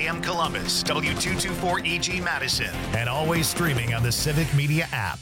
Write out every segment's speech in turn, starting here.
AM Columbus, W224EG Madison, and always streaming on the Civic Media app.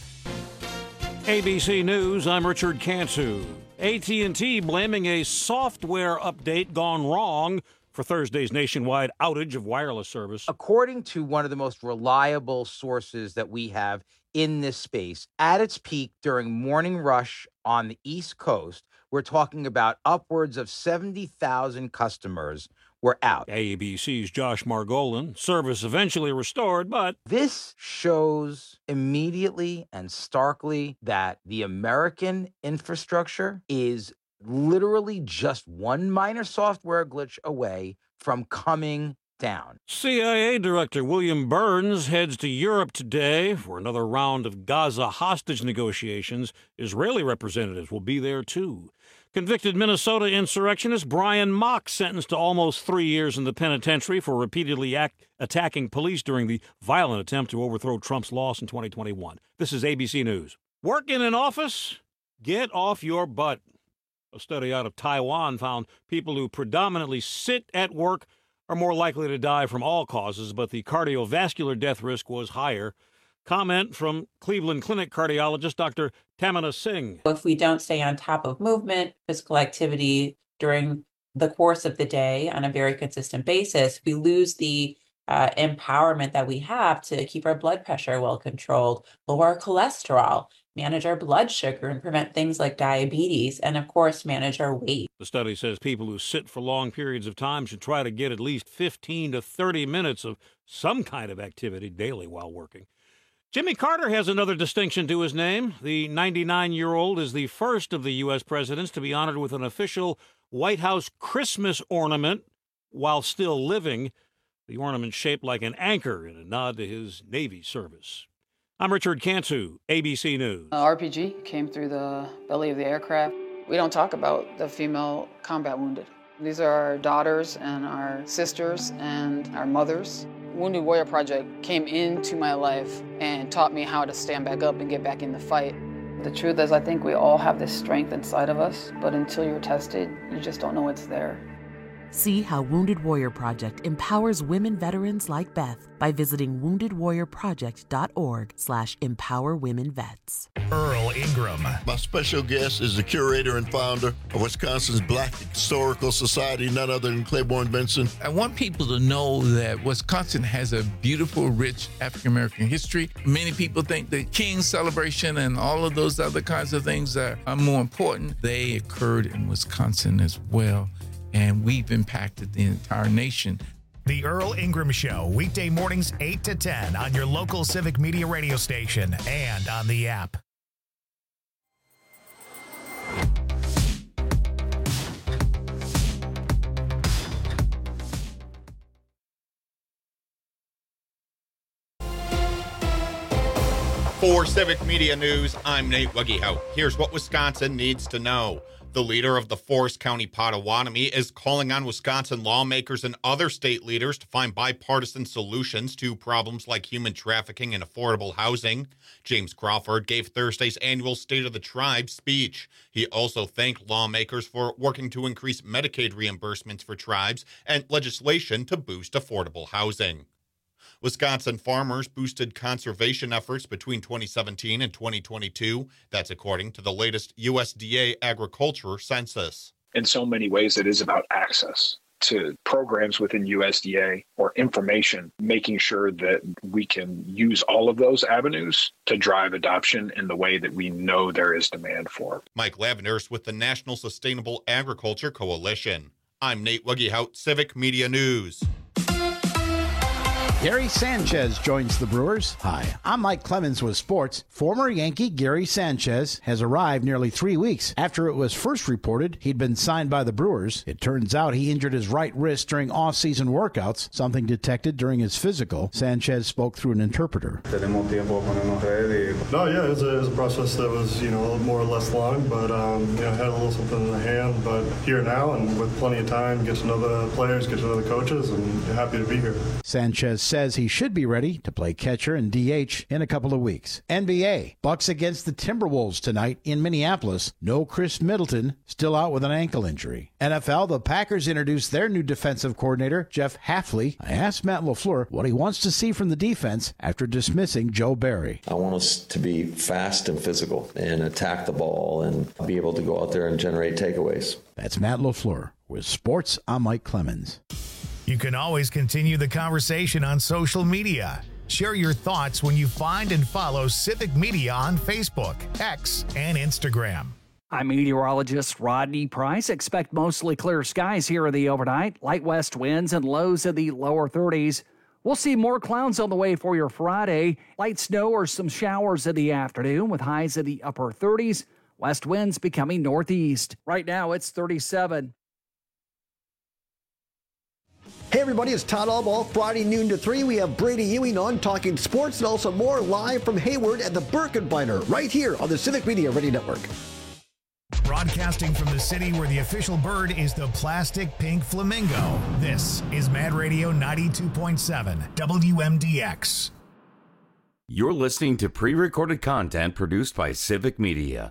ABC News, I'm Richard Cantu. AT&T blaming a software update gone wrong for Thursday's nationwide outage of wireless service. According to one of the most reliable sources that we have in this space, at its peak during morning rush on the East Coast, we're talking about upwards of 70,000 customers were out. ABC's Josh Margolin. Service eventually restored, but this shows immediately and starkly that the American infrastructure is literally just one minor software glitch away from coming down. CIA Director William Burns heads to Europe today for another round of Gaza hostage negotiations. Israeli representatives will be there, too. Convicted Minnesota insurrectionist Brian Mock sentenced to almost 3 years in the penitentiary for repeatedly attacking police during the violent attempt to overthrow Trump's loss in 2021. This is ABC News. Work in an office? Get off your butt. A study out of Taiwan found people who predominantly sit at work are more likely to die from all causes, but the cardiovascular death risk was higher. Comment from Cleveland Clinic cardiologist Dr. Tamina Singh. If we don't stay on top of movement, physical activity during the course of the day on a very consistent basis, we lose the empowerment that we have to keep our blood pressure well controlled, lower our cholesterol, manage our blood sugar, and prevent things like diabetes, and of course, manage our weight. The study says people who sit for long periods of time should try to get at least 15 to 30 minutes of some kind of activity daily while working. Jimmy Carter has another distinction to his name. The 99-year-old is the first of the U.S. presidents to be honored with an official White House Christmas ornament while still living. The ornament shaped like an anchor in a nod to his Navy service. I'm Richard Cantu, ABC News. RPG came through the belly of the aircraft. We don't talk about the female combat wounded. These are our daughters and our sisters and our mothers. Wounded Warrior Project came into my life and taught me how to stand back up and get back in the fight. The truth is, I think we all have this strength inside of us, but until you're tested, you just don't know it's there. See how Wounded Warrior Project empowers women veterans like Beth by visiting woundedwarriorproject.org/empowerwomenvets. Earl Ingram. My special guest is the curator and founder of Wisconsin's Black Historical Society, none other than Claiborne Benson. I want people to know that Wisconsin has a beautiful, rich African-American history. Many people think the King's celebration and all of those other kinds of things are more important. They occurred in Wisconsin as well, and we've impacted the entire nation. The Earl Ingram Show, weekday mornings 8 to 10 on your local Civic Media radio station and on the app. For Civic Media News, I'm Nate Wuggehout. Here's what Wisconsin needs to know. The leader of the Forest County Potawatomi is calling on Wisconsin lawmakers and other state leaders to find bipartisan solutions to problems like human trafficking and affordable housing. James Crawford gave Thursday's annual State of the Tribe speech. He also thanked lawmakers for working to increase Medicaid reimbursements for tribes and legislation to boost affordable housing. Wisconsin farmers boosted conservation efforts between 2017 and 2022. That's according to the latest USDA agriculture census. In so many ways, it is about access to programs within USDA or information, making sure that we can use all of those avenues to drive adoption in the way that we know there is demand for. Mike Lavenders with the National Sustainable Agriculture Coalition. I'm Nate Wuggehout, Civic Media News. Gary Sanchez joins the Brewers. Hi, I'm Mike Clemens with sports. Former Yankee Gary Sanchez has arrived nearly 3 weeks after it was first reported he'd been signed by the Brewers. It turns out he injured his right wrist during off-season workouts, something detected during his physical. Sanchez spoke through an interpreter. No, yeah, it was a process that was, more or less long, but, had a little something in the hand, but here now and with plenty of time, get to know the players, get to know the coaches, and happy to be here. Sanchez says he should be ready to play catcher and DH in a couple of weeks. NBA, Bucks against the Timberwolves tonight in Minneapolis. No Chris Middleton, still out with an ankle injury. NFL, the Packers introduced their new defensive coordinator, Jeff Hafley. I asked Matt LaFleur what he wants to see from the defense after dismissing Joe Barry. I want us to be fast and physical and attack the ball and be able to go out there and generate takeaways. That's Matt LaFleur. With Sports, I'm Mike Clemens. You can always continue the conversation on social media. Share your thoughts when you find and follow Civic Media on Facebook, X, and Instagram. I'm meteorologist Rodney Price. Expect mostly clear skies here in the overnight. Light west winds and lows in the lower 30s. We'll see more clouds on the way for your Friday. Light snow or some showers in the afternoon with highs in the upper 30s. West winds becoming northeast. Right now it's 37. Hey everybody, it's Todd Allball. Friday noon to 3, we have Brady Ewing on talking sports and also more live from Hayward at the Birkenbeiner right here on the Civic Media Radio Network. Broadcasting from the city where the official bird is the plastic pink flamingo. This is Mad Radio 92.7 WMDX. You're listening to pre-recorded content produced by Civic Media.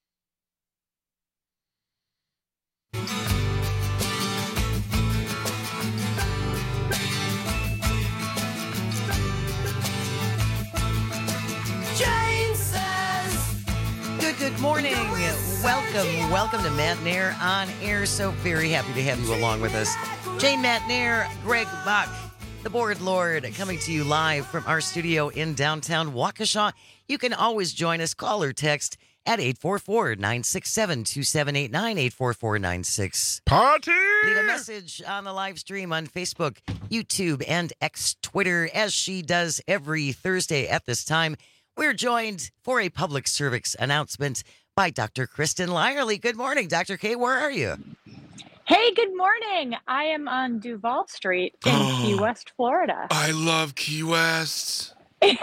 Good morning. Welcome to Matt Nair on air. So very happy to have you along with us. Jane Matt Nair, Greg Bach, the Board Lord, coming to you live from our studio in downtown Waukesha. You can always join us. Call or text at 844-967-2789, 844-96. Party! Leave a message on the live stream on Facebook, YouTube, and X Twitter, as she does every Thursday at this time. We're joined for a public service announcement by Dr. Kristen Lyerly. Good morning, Dr. K. Where are you? Hey, good morning. I am on Duval Street in Key West, Florida. I love Key West. It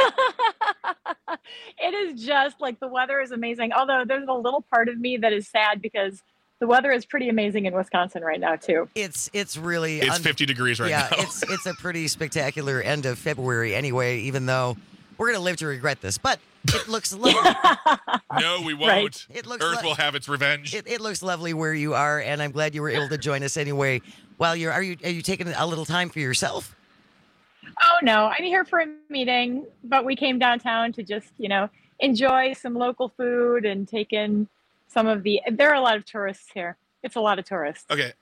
is just like the weather is amazing. Although there's a little part of me that is sad because the weather is pretty amazing in Wisconsin right now, too. It's really... It's 50 degrees right now. Yeah, it's a pretty spectacular end of February anyway, even though... We're going to live to regret this, but it looks lovely. No, we won't. Right. It looks Earth will have its revenge. It looks lovely where you are, and I'm glad you were able to join us anyway. While are you taking a little time for yourself? Oh, no. I'm here for a meeting, but we came downtown to just, enjoy some local food and take in some of there are a lot of tourists here. It's a lot of tourists. Okay.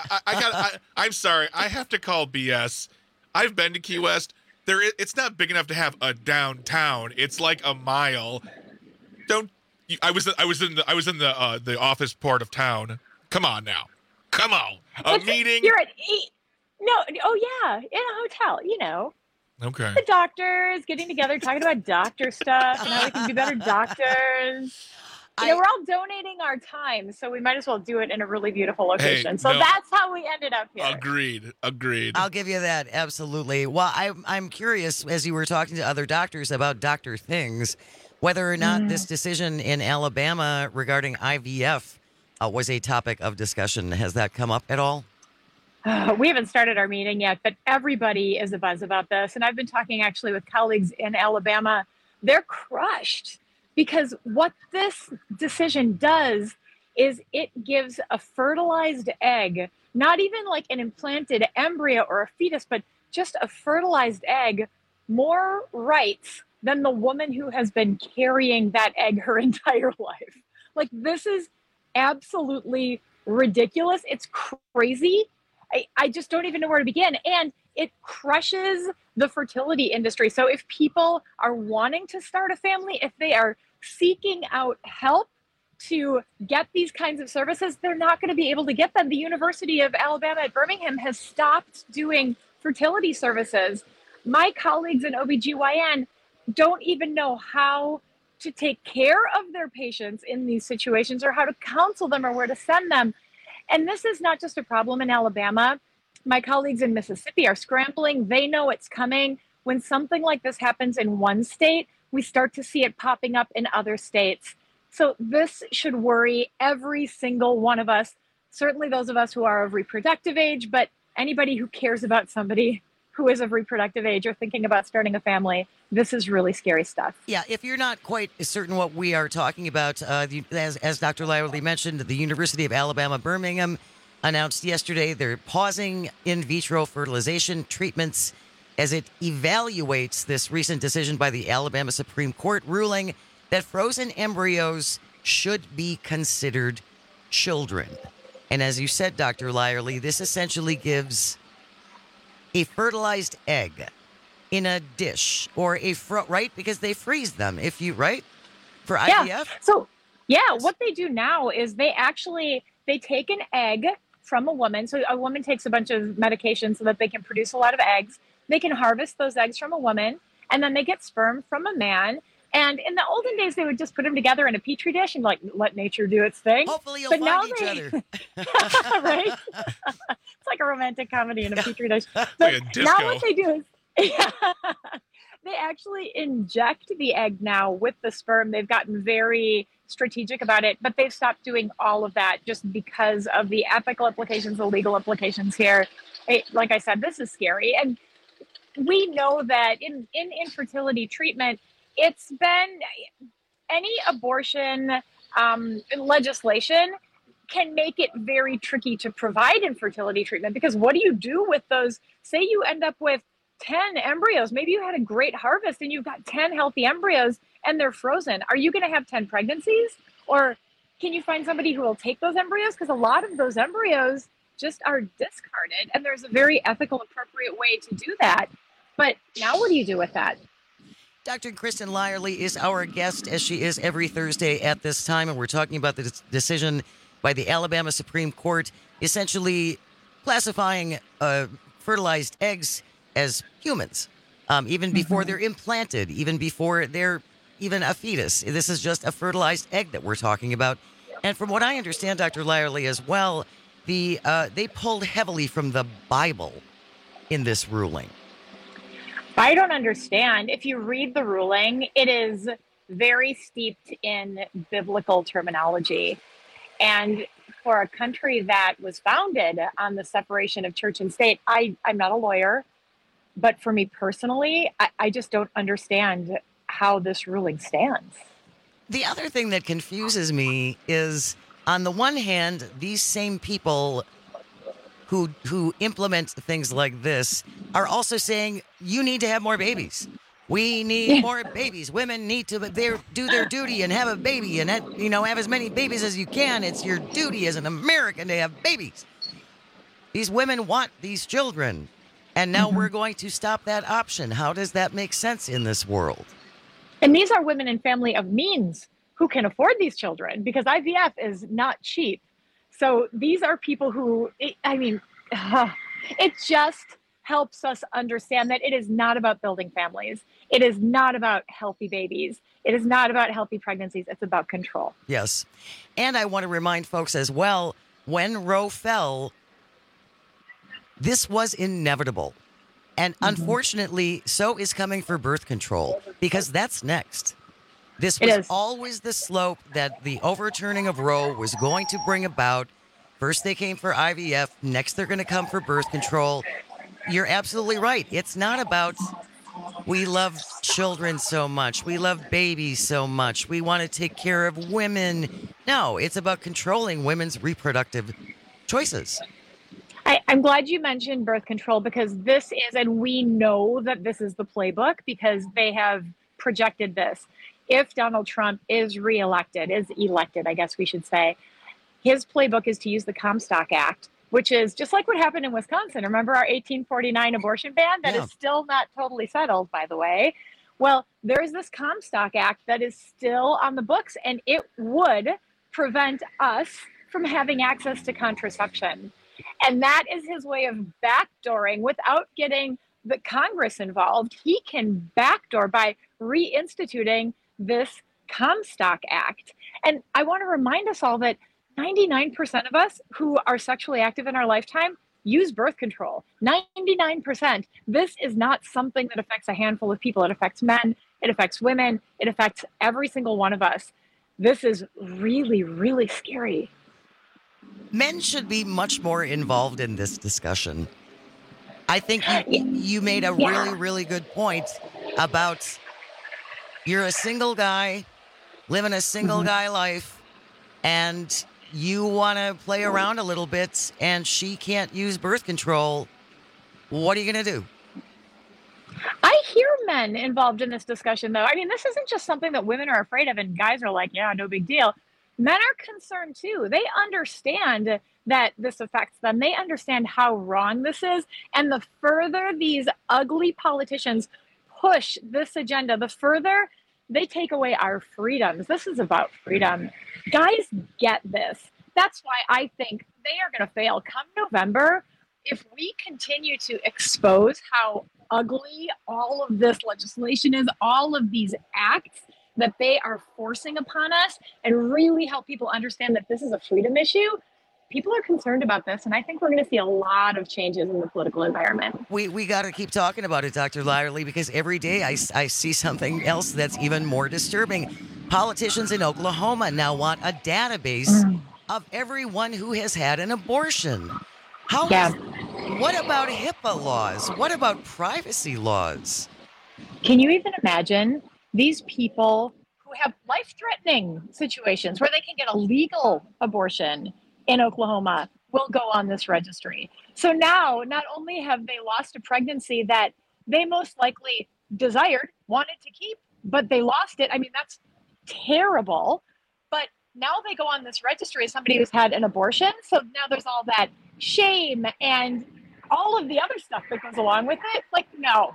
I'm sorry. I have to call BS. I've been to Key West. It's not big enough to have a downtown. It's like a mile. I was in the office part of town. Come on now. Come on. Meeting. You're at no. Oh yeah, in a hotel. Okay. The doctors getting together, talking about doctor stuff and how we can be better doctors. We're all donating our time, so we might as well do it in a really beautiful location. That's how we ended up here. Agreed. I'll give you that, absolutely. Well, I'm curious, as you were talking to other doctors about doctor things, whether or not this decision in Alabama regarding IVF was a topic of discussion. Has that come up at all? We haven't started our meeting yet, but everybody is abuzz about this. And I've been talking actually with colleagues in Alabama. They're crushed. Because what this decision does is it gives a fertilized egg, not even like an implanted embryo or a fetus, but just a fertilized egg, more rights than the woman who has been carrying that egg her entire life. Like, this is absolutely ridiculous. It's crazy. I just don't even know where to begin. And it crushes the fertility industry. So if people are wanting to start a family, if they are seeking out help to get these kinds of services, they're not going to be able to get them. The University of Alabama at Birmingham has stopped doing fertility services. My colleagues in OBGYN don't even know how to take care of their patients in these situations or how to counsel them or where to send them. And this is not just a problem in Alabama. My colleagues in Mississippi are scrambling. They know it's coming. When something like this happens in one state, we start to see it popping up in other states. So this should worry every single one of us, certainly those of us who are of reproductive age, but anybody who cares about somebody who is of reproductive age or thinking about starting a family, this is really scary stuff. Yeah, if you're not quite certain what we are talking about, as Dr. Lyerly mentioned, the University of Alabama, Birmingham announced yesterday they're pausing in vitro fertilization treatments as it evaluates this recent decision by the Alabama Supreme Court ruling that frozen embryos should be considered children. And as you said, Dr. Lyerly, this essentially gives a fertilized egg in a dish or right? Because they freeze them for IVF? Yeah. So, what they do now is they take an egg from a woman. So a woman takes a bunch of medication so that they can produce a lot of eggs. They can harvest those eggs from a woman, and then they get sperm from a man. And in the olden days, they would just put them together in a petri dish and let nature do its thing. Hopefully you'll find each other. Right? It's like a romantic comedy in a petri dish. But like a disco. Now what they do is they actually inject the egg now with the sperm. They've gotten very strategic about it, but they've stopped doing all of that just because of the ethical implications, the legal implications here. Like I said, this is scary. And we know that in infertility treatment, it's been any abortion legislation can make it very tricky to provide infertility treatment, because what do you do with those? Say you end up with 10 embryos. Maybe you had a great harvest and you've got 10 healthy embryos and they're frozen. Are you going to have 10 pregnancies? Or can you find somebody who will take those embryos? Because a lot of those embryos just are discarded, and there's a very ethical, appropriate way to do that. But now what do you do with that? Dr. Kristen Lyerly is our guest, as she is every Thursday at this time, and we're talking about the decision by the Alabama Supreme Court essentially classifying fertilized eggs as humans, even before they're implanted, even before they're even a fetus. This is just a fertilized egg that we're talking about. And from what I understand, Dr. Lyerly, as well, they pulled heavily from the Bible in this ruling. I don't understand. If you read the ruling, it is very steeped in biblical terminology. And for a country that was founded on the separation of church and state, I'm not a lawyer, but for me personally, I just don't understand how this ruling stands. The other thing that confuses me is, on the one hand, these same people who implement things like this are also saying, you need to have more babies. We need more babies. Women need to do their duty and have a baby and have as many babies as you can. It's your duty as an American to have babies. These women want these children, and now we're going to stop that option. How does that make sense in this world? And these are women and family of means who can afford these children, because IVF is not cheap. So these are people who, it just helps us understand that it is not about building families. It is not about healthy babies. It is not about healthy pregnancies. It's about control. Yes. And I want to remind folks as well, when Roe fell, this was inevitable. And unfortunately, so is coming for birth control, because that's next. This was always the slope that the overturning of Roe was going to bring about. First they came for IVF, next they're going to come for birth control. You're absolutely right. It's not about we love children so much, we love babies so much, we want to take care of women. No, it's about controlling women's reproductive choices. I'm glad you mentioned birth control, because this is, and we know that this is the playbook because they have projected this. If Donald Trump is elected, I guess we should say, his playbook is to use the Comstock Act, which is just like what happened in Wisconsin. Remember our 1849 abortion ban that is still not totally settled, by the way? Well, there's this Comstock Act that is still on the books, and it would prevent us from having access to contraception. And that is his way of backdooring without getting the Congress involved. He can backdoor by reinstituting this Comstock Act. And I want to remind us all that 99% of us who are sexually active in our lifetime use birth control. 99%. This is not something that affects a handful of people. It affects men. It affects women. It affects every single one of us. This is really, really scary. Men should be much more involved in this discussion. I think you made a really, really good point about you're a single guy living a single guy life, and you want to play around a little bit, and she can't use birth control. What are you going to do? I hear men involved in this discussion, though. I mean, this isn't just something that women are afraid of and guys are like, yeah, no big deal. Men are concerned, too. They understand that this affects them. They understand how wrong this is. And the further these ugly politicians push this agenda, the further they take away our freedoms. This is about freedom. Guys get this. That's why I think they are going to fail. Come November, if we continue to expose how ugly all of this legislation is, all of these acts that they are forcing upon us, and really help people understand that this is a freedom issue, people are concerned about this, and I think we're going to see a lot of changes in the political environment. We got to keep talking about it, Dr. Lyerly, because every day I see something else that's even more disturbing. Politicians in Oklahoma now want a database of everyone who has had an abortion. What about HIPAA laws? What about privacy laws? Can you even imagine these people who have life-threatening situations where they can get a legal abortion in Oklahoma will go on this registry? So now, not only have they lost a pregnancy that they most likely desired, wanted to keep, but they lost it. I mean, that's terrible. But now they go on this registry as somebody who's had an abortion. So now there's all that shame and all of the other stuff that goes along with it. Like, no.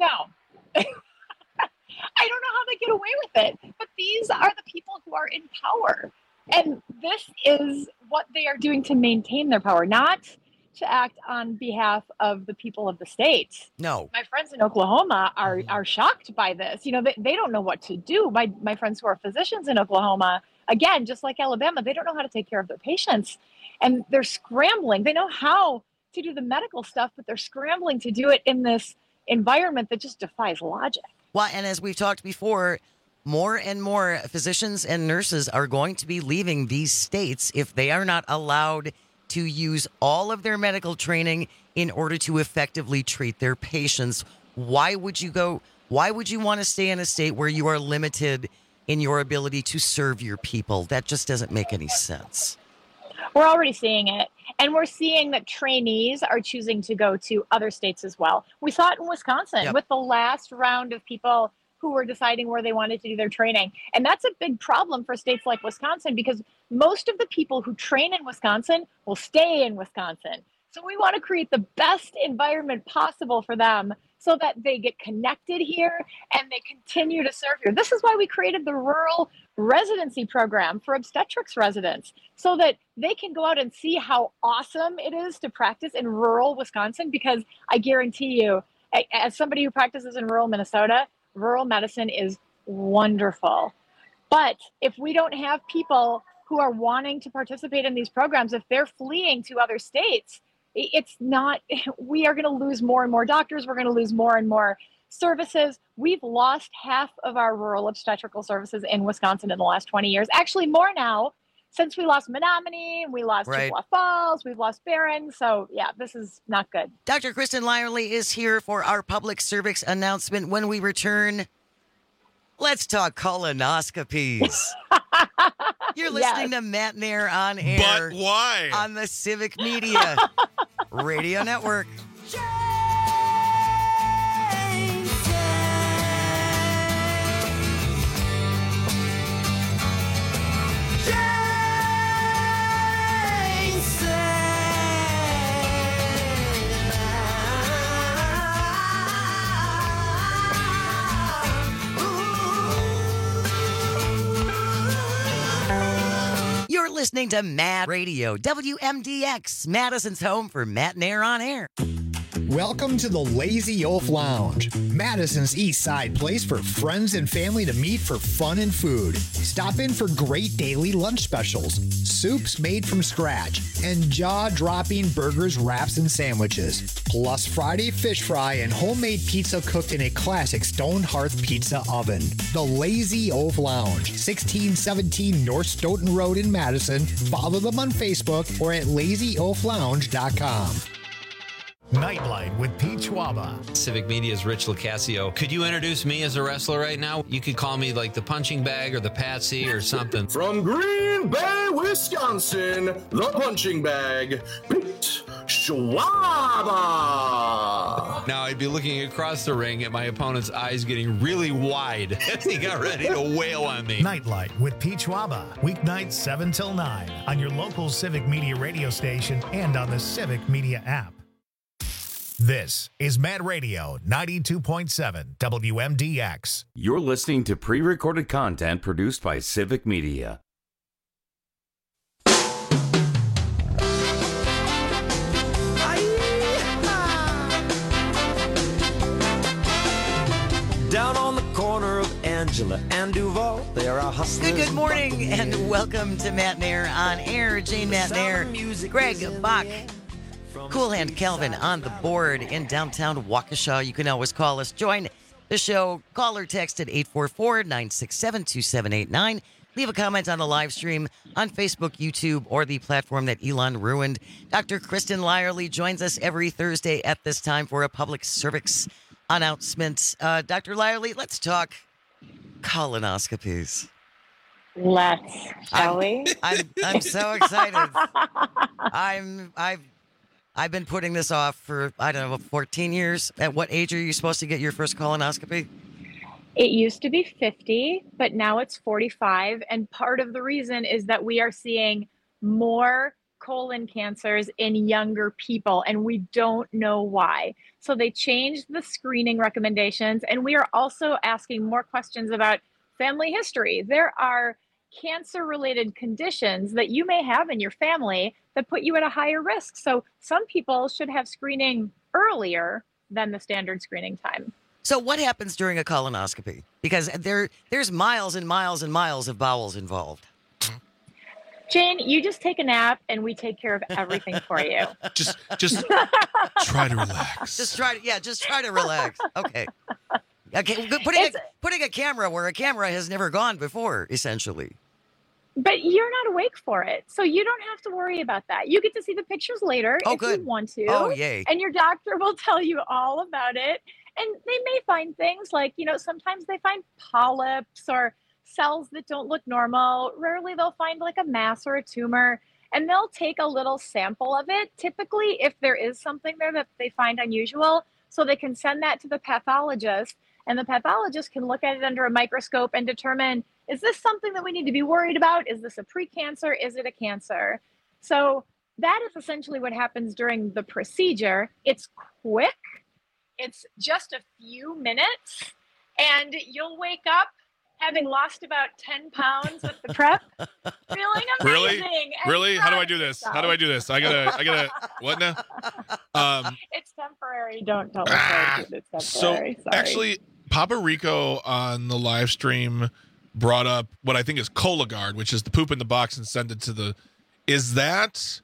I don't know how they get away with it, but these are the people who are in power. And this is what they are doing to maintain their power, not to act on behalf of the people of the state. No. My friends in Oklahoma are shocked by this. You know, they don't know what to do. My friends who are physicians in Oklahoma, again, just like Alabama, they don't know how to take care of their patients. And they're scrambling. They know how to do the medical stuff, but they're scrambling to do it in this environment that just defies logic. Well, and as we've talked before, more and more physicians and nurses are going to be leaving these states if they are not allowed to use all of their medical training in order to effectively treat their patients. Why would you want to stay in a state where you are limited in your ability to serve your people? That just doesn't make any sense. We're already seeing it. And we're seeing that trainees are choosing to go to other states as well. We saw it in Wisconsin with the last round of people who were deciding where they wanted to do their training. And that's a big problem for states like Wisconsin, because most of the people who train in Wisconsin will stay in Wisconsin. So we want to create the best environment possible for them so that they get connected here and they continue to serve here. This is why we created the rural residency program for obstetrics residents, so that they can go out and see how awesome it is to practice in rural Wisconsin, because I guarantee you, as somebody who practices in rural Minnesota, rural medicine is wonderful. But if we don't have people who are wanting to participate in these programs, if they're fleeing to other states, we are going to lose more and more doctors. We're going to lose more and more services. We've lost half of our rural obstetrical services in Wisconsin in the last 20 years. Actually, more now, since we lost Menominee, we lost Chippewa Falls, we've lost Barron. So, yeah, this is not good. Dr. Kristen Lyerly is here for our public service announcement. When we return, let's talk colonoscopies. You're listening to Matt Nair on air. But why? On the Civic Media Radio Network. You're listening to Mad Radio, WMDX, Madison's home for Matt Nair on air. Welcome to the Lazy Oaf Lounge, Madison's East Side place for friends and family to meet for fun and food. Stop in for great daily lunch specials, soups made from scratch, and jaw-dropping burgers, wraps, and sandwiches. Plus Friday fish fry and homemade pizza cooked in a classic stone hearth pizza oven. The Lazy Oaf Lounge, 1617 North Stoughton Road in Madison. Follow them on Facebook or at lazyoaflounge.com. Nightlight with Pete Schwaba. Civic Media's Rich Locascio. Could you introduce me as a wrestler right now? You could call me like the punching bag or the Patsy or something. From Green Bay, Wisconsin, the punching bag, Pete Schwaba. Now I'd be looking across the ring at my opponent's eyes getting really wide as he got ready to wail on me. Nightlight with Pete Schwaba. Weeknights 7 till 9 on your local Civic Media radio station and on the Civic Media app. This is Mad Radio 92.7 WMDX. You're listening to pre-recorded content produced by Civic Media. Down on the corner of Angela and Duval, there are hustlers. Good morning and welcome to Matt Nair on Air. Jane Matt Nair, Greg Bach, Cool Hand Calvin on the board in downtown Waukesha. You can always call us. Join the show. Call or text at 844-967-2789. Leave a comment on the live stream on Facebook, YouTube, or the platform that Elon ruined. Dr. Kristen Lyerly joins us every Thursday at this time for a public service announcement. Dr. Lyerly, let's talk colonoscopies. Let's, shall we? I'm so excited. I've been putting this off for, 14 years. At what age are you supposed to get your first colonoscopy? It used to be 50, but now it's 45. And part of the reason is that we are seeing more colon cancers in younger people, and we don't know why. So they changed the screening recommendations, and we are also asking more questions about family history. There are cancer-related conditions that you may have in your family that put you at a higher risk. So some people should have screening earlier than the standard screening time. So what happens during a colonoscopy? Because there's miles and miles and miles of bowels involved. Jane, you just take a nap and we take care of everything for you. Just try to relax. Just try to relax. Okay. Okay, putting a camera where a camera has never gone before, essentially. But you're not awake for it, so you don't have to worry about that. You get to see the pictures later if you want to. Oh, yay. And your doctor will tell you all about it. And they may find things like, sometimes they find polyps or cells that don't look normal. Rarely they'll find like a mass or a tumor, and they'll take a little sample of it, typically if there is something there that they find unusual, so they can send that to the pathologist, and the pathologist can look at it under a microscope and determine, is this something that we need to be worried about? Is this a precancer? Is it a cancer? So that is essentially what happens during the procedure. It's quick. It's just a few minutes, and you'll wake up having lost about 10 pounds with the prep, feeling amazing. Really? How do I do this? I gotta, what now? It's temporary. Don't look forward to it. It's temporary. So actually, Papa Rico on the live stream brought up what I think is Cologuard, which is the poop in the box and send it to the, is that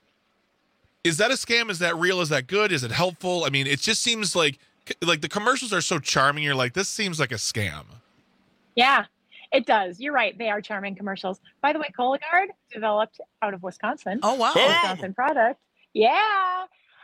a scam? Is that real? Is that good? Is it helpful? I mean, it just seems like the commercials are so charming. You're like, this seems like a scam. Yeah. It does. You're right. They are charming commercials. By the way, Cologuard, developed out of Wisconsin. Oh, wow. Wisconsin product. Yeah.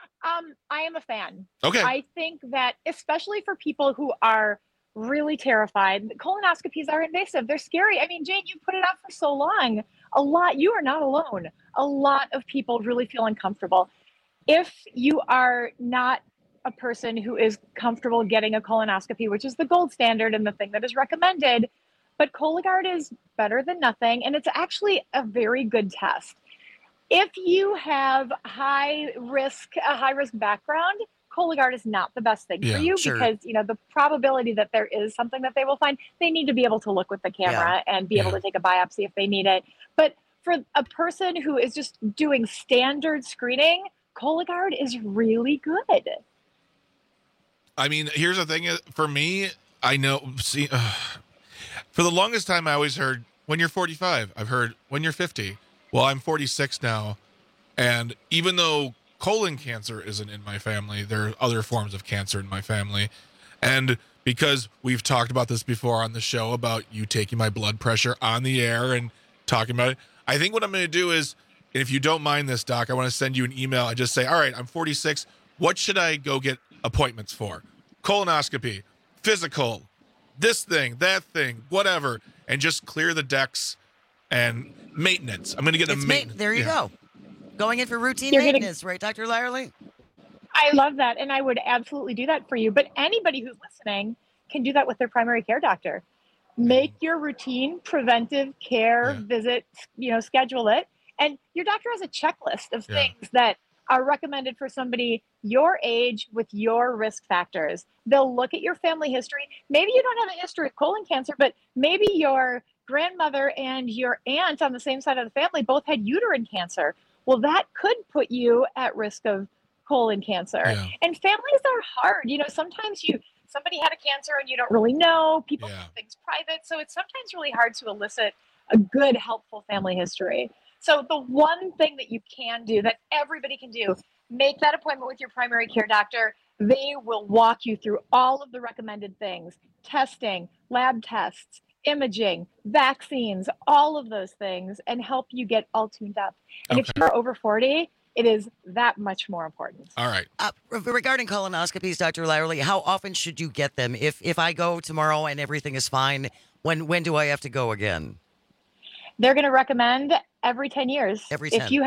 I am a fan. Okay. I think that especially for people who are really terrified, colonoscopies are invasive. They're scary. I mean, Jane, you put it out for so long. You are not alone. A lot of people really feel uncomfortable. If you are not a person who is comfortable getting a colonoscopy, which is the gold standard and the thing that is recommended, but Cologuard is better than nothing, and it's actually a very good test. If you have a high risk background, Cologuard is not the best thing for you because the probability that there is something that they will find, they need to be able to look with the camera and be able to take a biopsy if they need it. But for a person who is just doing standard screening, Cologuard is really good. I mean, here's the thing for me. I know. For the longest time, I always heard when you're 45. I've heard when you're 50. Well, I'm 46 now, and even though colon cancer isn't in my family, there are other forms of cancer in my family, and because we've talked about this before on the show about you taking my blood pressure on the air and talking about it, I think what I'm going to do is, if you don't mind this, Doc, I want to send you an email. I just say, all right, I'm 46. what should I go get appointments for? Colonoscopy, physical, this thing, that thing, whatever, and just clear the decks and maintenance. I'm going to get a maintenance. There you go. Going in for routine You're maintenance, right, Dr. Lyerly? I love that, and I would absolutely do that for you. But anybody who's listening can do that with their primary care doctor. Make your routine preventive care visit, schedule it. And your doctor has a checklist of things that are recommended for somebody your age with your risk factors. They'll look at your family history. Maybe you don't have a history of colon cancer, but maybe your grandmother and your aunt on the same side of the family both had uterine cancer. Well, that could put you at risk of colon cancer. Yeah. And families are hard. Sometimes somebody had a cancer and you don't really know. People keep things private. So it's sometimes really hard to elicit a good, helpful family history. So the one thing that you can do, that everybody can do, make that appointment with your primary care doctor. They will walk you through all of the recommended things: testing, lab tests, imaging, vaccines, all of those things, and help you get all tuned up. And if you're over 40, it is that much more important. All right. Regarding colonoscopies, Dr. Lyerly, how often should you get them? If I go tomorrow and everything is fine, when do I have to go again? They're going to recommend every 10 years. Every 10. If you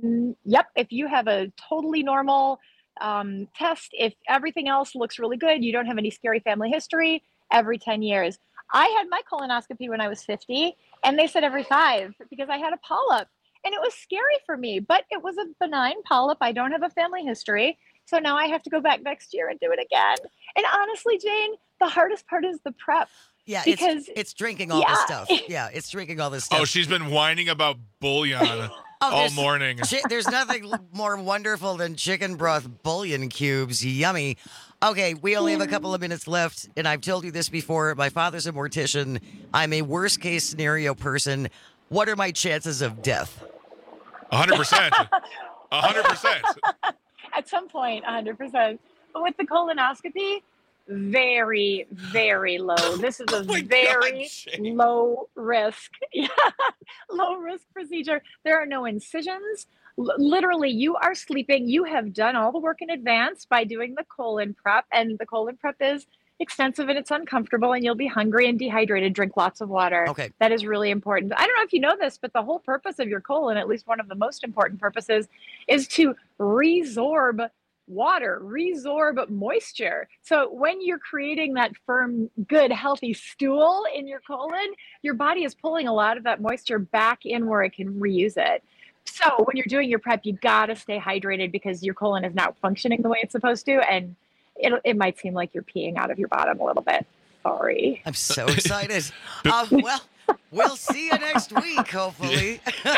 have a totally normal test, if everything else looks really good, you don't have any scary family history, every 10 years. I had my colonoscopy when I was 50, and they said every 5 because I had a polyp. And it was scary for me, but it was a benign polyp. I don't have a family history. So now I have to go back next year and do it again. And honestly, Jane, the hardest part is the prep. Yeah, because it's drinking all this stuff. Yeah, it's drinking all this stuff. Oh, she's been whining about bouillon all morning. There's nothing more wonderful than chicken broth bouillon cubes. Yummy. Okay, we only have a couple of minutes left, and I've told you this before. My father's a mortician. I'm a worst-case scenario person. What are my chances of death? 100%. 100%. At some point, 100%. But with the colonoscopy, very, very low. This is a very low risk, low risk procedure. There are no incisions. Literally, you are sleeping. You have done all the work in advance by doing the colon prep, and the colon prep is extensive and it's uncomfortable, and you'll be hungry and dehydrated. Drink lots of water. Okay. That is really important. I don't know if you know this, but the whole purpose of your colon, at least one of the most important purposes, is to resorb water, resorb moisture. So when you're creating that firm, good, healthy stool in your colon, your body is pulling a lot of that moisture back in where it can reuse it. So when you're doing your prep, you got to stay hydrated because your colon is not functioning the way it's supposed to. And it might seem like you're peeing out of your bottom a little bit. Sorry. I'm so excited. Well, we'll see you next week, hopefully.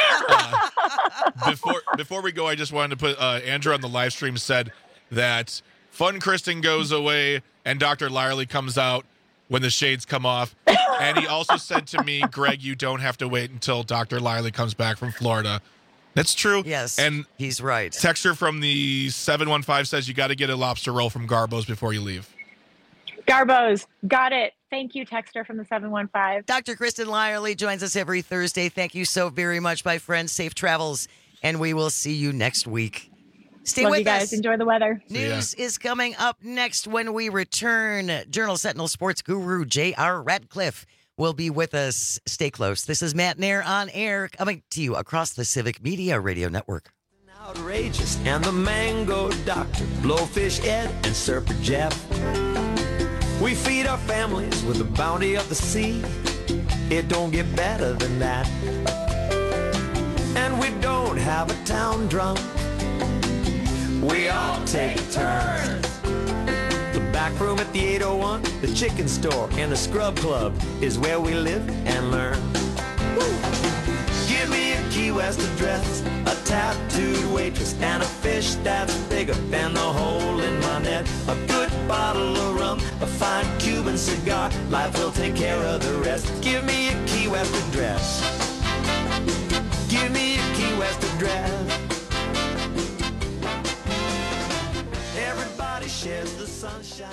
Before we go, I just wanted to put Andrew on the live stream said that Fun Kristen goes away and Dr. Lyerly comes out when the shades come off. And he also said to me, Greg, you don't have to wait until Dr. Lyerly comes back from Florida. That's true. Yes, and he's right. Texture from the 715 says you got to get a lobster roll from Garbo's before you leave. Garbo's. Got it. Thank you, Texter from the 715. Dr. Kristen Lyerly joins us every Thursday. Thank you so very much, my friend. Safe travels, and we will see you next week. Stay Love with you guys. us. Enjoy the weather. News is coming up next when we return. Journal Sentinel sports guru J.R. Radcliffe will be with us. Stay close. This is Matt Nair on air, coming to you across the Civic Media Radio Network. Outrageous and the Mango Doctor, Blowfish Ed and Surfer Jeff. We feed our families with the bounty of the sea. It don't get better than that. And we don't have a town drunk. We all take turns. The back room at the 801, the chicken store, and the scrub club is where we live and learn. Woo! Give me a Key West address, a tattooed waitress, and a fish that's bigger than the hole in my net. A good bottle of rum, a fine Cuban cigar. Life will take care of the rest. Give me a Key West address. Give me a Key West address. Everybody shares the sunshine.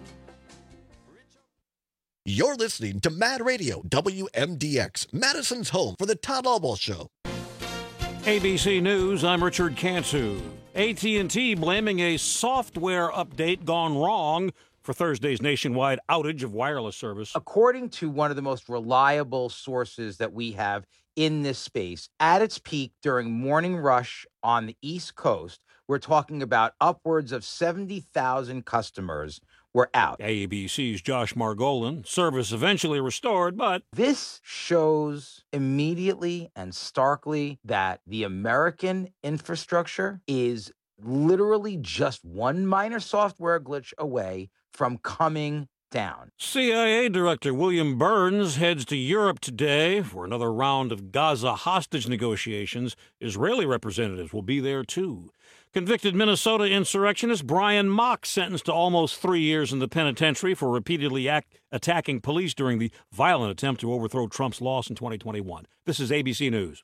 You're listening to Mad Radio, WMDX, Madison's home for the Todd Albaugh Show. ABC News, I'm Richard Cantu. AT&T blaming a software update gone wrong for Thursday's nationwide outage of wireless service. According to one of the most reliable sources that we have in this space, at its peak during morning rush on the East Coast, we're talking about upwards of 70,000 customers were out. ABC's Josh Margolin. Service eventually restored, but this shows immediately and starkly that the American infrastructure is literally just one minor software glitch away from coming down. CIA Director William Burns heads to Europe today for another round of Gaza hostage negotiations. Israeli representatives will be there too. Convicted Minnesota insurrectionist Brian Mock sentenced to almost 3 years in the penitentiary for repeatedly attacking police during the violent attempt to overthrow Trump's loss in 2021. This is ABC News.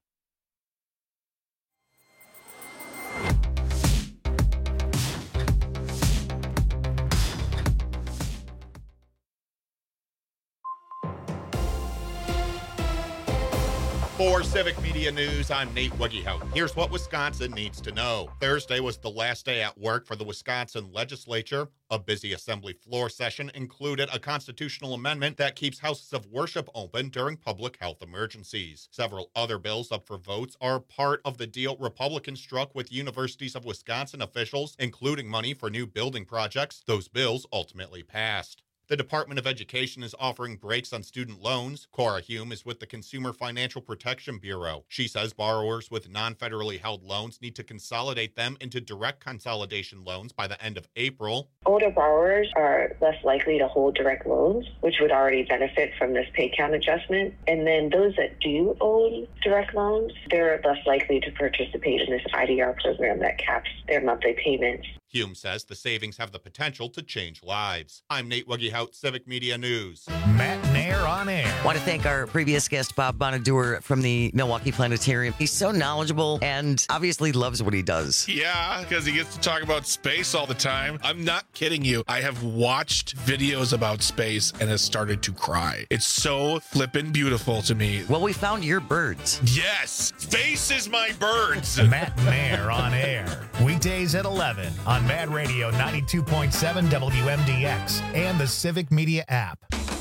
For Civic Media News, I'm Nate Wuggyhout. Here's what Wisconsin needs to know. Thursday was the last day at work for the Wisconsin legislature. A busy assembly floor session included a constitutional amendment that keeps houses of worship open during public health emergencies. Several other bills up for votes are part of the deal Republicans struck with Universities of Wisconsin officials, including money for new building projects. Those bills ultimately passed. The Department of Education is offering breaks on student loans. Cora Hume is with the Consumer Financial Protection Bureau. She says borrowers with non-federally held loans need to consolidate them into direct consolidation loans by the end of April. Older borrowers are less likely to hold direct loans, which would already benefit from this pay count adjustment. And then those that do own direct loans, they're less likely to participate in this IDR program that caps their monthly payments. Hume says the savings have the potential to change lives. I'm Nate Wuggyhout, Civic Media News. Matt Nair on air. Want to thank our previous guest, Bob Bonadur from the Milwaukee Planetarium. He's so knowledgeable and obviously loves what he does. Yeah, because he gets to talk about space all the time. I'm not kidding you. I have watched videos about space and has started to cry. It's so flippin' beautiful to me. Well, we found your birds. Yes, space is my birds. Matt Nair on air. Weekdays at 11 on Mad Radio 92.7 WMDX and the Civic Media app.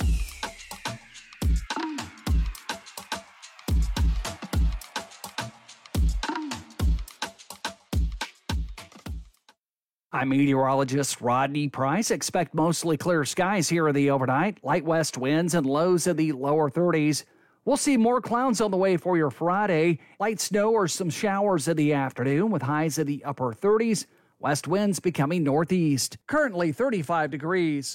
I'm meteorologist Rodney Price. Expect mostly clear skies here in the overnight. Light west winds and lows in the lower 30s. We'll see more clouds on the way for your Friday. Light snow or some showers in the afternoon with highs in the upper 30s. West winds becoming northeast. Currently 35 degrees.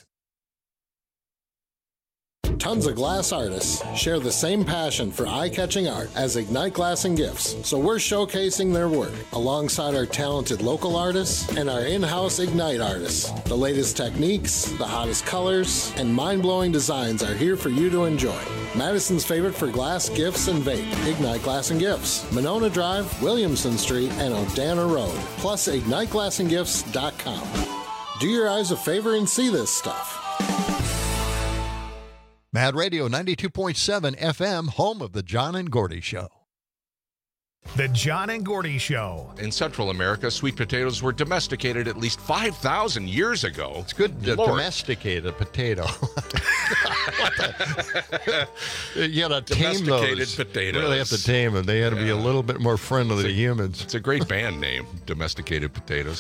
Tons of glass artists share the same passion for eye-catching art as Ignite Glass and Gifts, so we're showcasing their work alongside our talented local artists and our in-house Ignite artists. The latest techniques, the hottest colors, and mind-blowing designs are here for you to enjoy. Madison's favorite for glass, gifts, and vape, Ignite Glass and Gifts, Monona Drive, Williamson Street, and Odana Road, plus IgniteGlassandGifts.com. Do your eyes a favor and see this stuff. Mad Radio 92.7 FM, home of the John and Gordy Show. The John and Gordy Show. In Central America, sweet potatoes were domesticated at least 5,000 years ago. It's good to domesticate a potato. You got to tame those. Potatoes. You really have to tame them. They had to be a little bit more friendly to humans. It's a great band name, Domesticated Potatoes.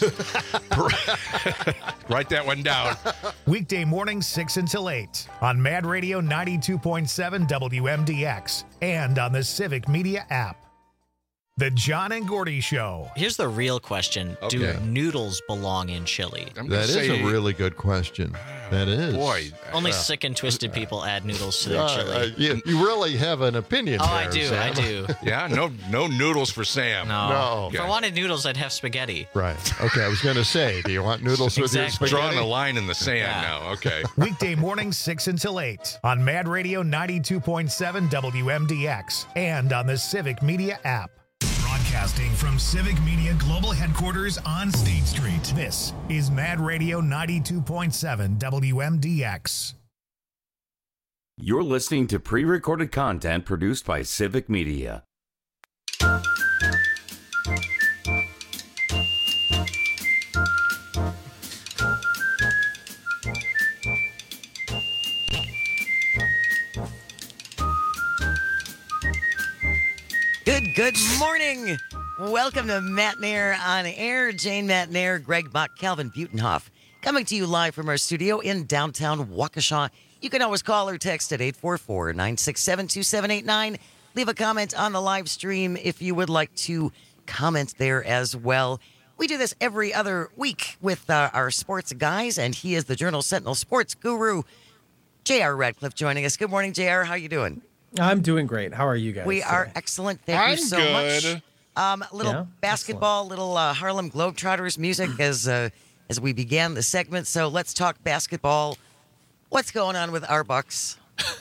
Write that one down. Weekday mornings 6 until 8 on Mad Radio 92.7 WMDX and on the Civic Media app. The John and Gordy Show. Here's the real question. Okay. Do noodles belong in chili? That is a really good question. That is. Boy. Only sick and twisted people add noodles to their chili. You really have an opinion there, I do. Sam. I do. Yeah, no noodles for Sam. No. If I wanted noodles, I'd have spaghetti. Right. Okay, I was going to say, do you want noodles with your spaghetti? Drawing a line in the sand now. Okay. Weekday mornings 6 until 8 on Mad Radio 92.7 WMDX and on the Civic Media app. Broadcasting from Civic Media Global Headquarters on State Street. This is Mad Radio 92.7 WMDX. You're listening to pre-recorded content produced by Civic Media. Good morning. Welcome to Matt Nair on Air. Jane Matt Nair, Greg Bach, Calvin Butenhoff. Coming to you live from our studio in downtown Waukesha. You can always call or text at 844-967-2789. Leave a comment on the live stream if you would like to comment there as well. We do this every other week with our sports guys, and he is the Journal Sentinel sports guru, J.R. Radcliffe, joining us. Good morning, J.R. How are you doing? I'm doing great. How are you guys? We are excellent. Thank you so much. Little basketball, little Harlem Globetrotters music as we began the segment. So let's talk basketball. What's going on with our Bucks?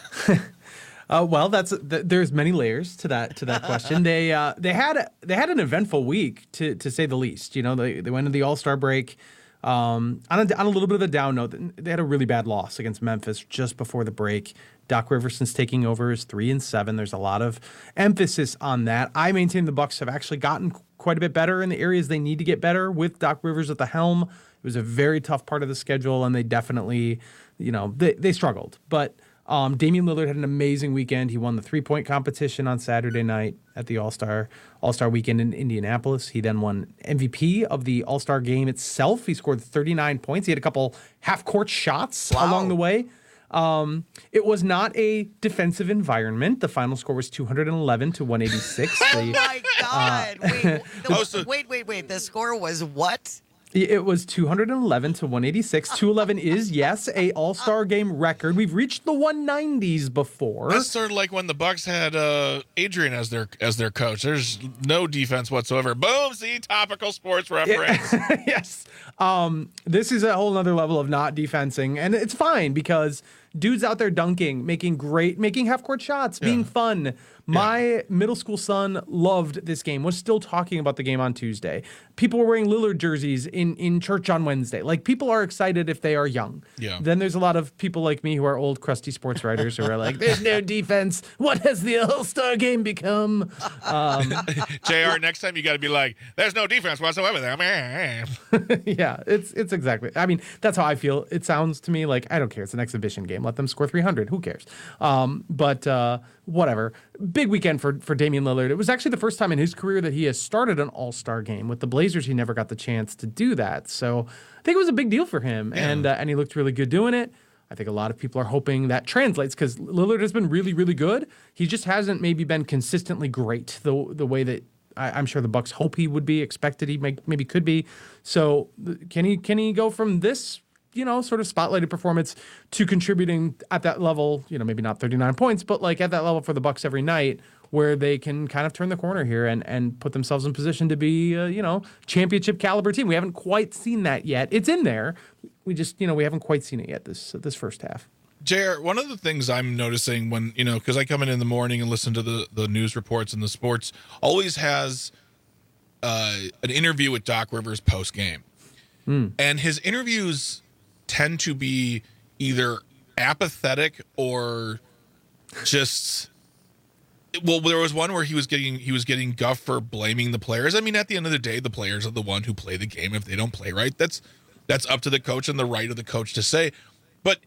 Well, there's many layers to that question. They had an eventful week to say the least. You know, they went into the All-Star break on a little bit of a down note. They had a really bad loss against Memphis just before the break. Doc Rivers, since taking over, is 3-7. There's a lot of emphasis on that. I maintain the Bucks have actually gotten quite a bit better in the areas they need to get better with Doc Rivers at the helm. It was a very tough part of the schedule, and they definitely, they struggled. But Damian Lillard had an amazing weekend. He won the 3-point competition on Saturday night at the All-Star weekend in Indianapolis. He then won MVP of the All-Star game itself. He scored 39 points. He had a couple half-court shots along the way. It was not a defensive environment. The final score was 211 to 186. Oh my God! Wait. The score was what? It was 211 to 186. 211 is, yes, a All-Star game record. We've reached the 190s before. That's sort of like when the Bucks had Adrian as their coach. There's no defense whatsoever. Boom! See, topical sports reference. Yes. This is a whole other level of not defensing, and it's fine because dudes out there dunking, making half-court shots, being fun. My middle school son loved this game, was still talking about the game on Tuesday. People were wearing Lillard jerseys in church on Wednesday. Like, people are excited if they are young. Yeah. Then there's a lot of people like me who are old, crusty sports writers who are like, there's no defense. What has the All-Star game become? JR, next time you got to be like, there's no defense whatsoever there. Yeah, it's exactly. I mean, that's how I feel. It sounds to me like, I don't care. It's an exhibition game. Let them score 300. Who cares? But whatever. Big weekend for Damian Lillard. It was actually the first time in his career that he has started an All-Star game. With the Blazers, he never got the chance to do that. So I think it was a big deal for him, and he looked really good doing it. I think a lot of people are hoping that translates because Lillard has been really, really good. He just hasn't maybe been consistently great the way that I'm sure the Bucks hope he would be, expected he maybe could be. So can he go from this, sort of spotlighted performance to contributing at that level, maybe not 39 points, but like at that level for the Bucks every night where they can kind of turn the corner here and put themselves in position to be, championship caliber team. We haven't quite seen that yet. It's in there. We just, we haven't quite seen it yet this first half. JR, one of the things I'm noticing when, because I come in the morning and listen to the news reports and the sports, always has an interview with Doc Rivers post-game. And his interviews tend to be either apathetic or just... Well, there was one where he was getting guff for blaming the players. I mean, at the end of the day, the players are the one who play the game. If they don't play right, that's up to the coach and the right of the coach to say. But